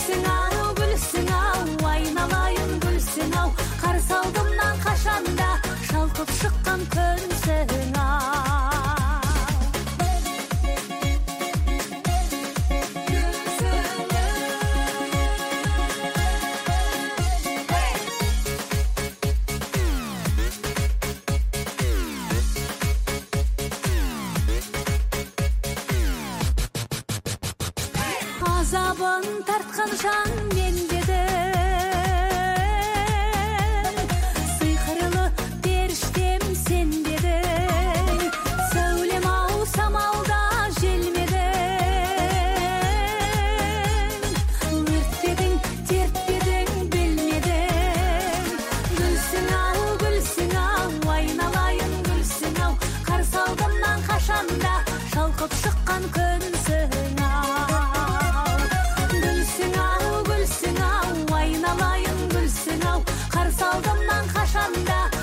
Gülsün ау, айналайын gülsün ау, қарсы алдымнан қашанда шалқып шыққан күнсің ау. Азабын тартқан жан мен дедің, сиқырлы періштем сен дедің, сәулем ау самалда желмедің, өртпедің, тертпедің, білмедің. Гүлсің ау, айналайын gülsün ау, қарсы алдымнан қашанда шалқып шыққан күнсің ау. Gülsün ау, айналайын gülsün ау, қарсы алдымнан қашанда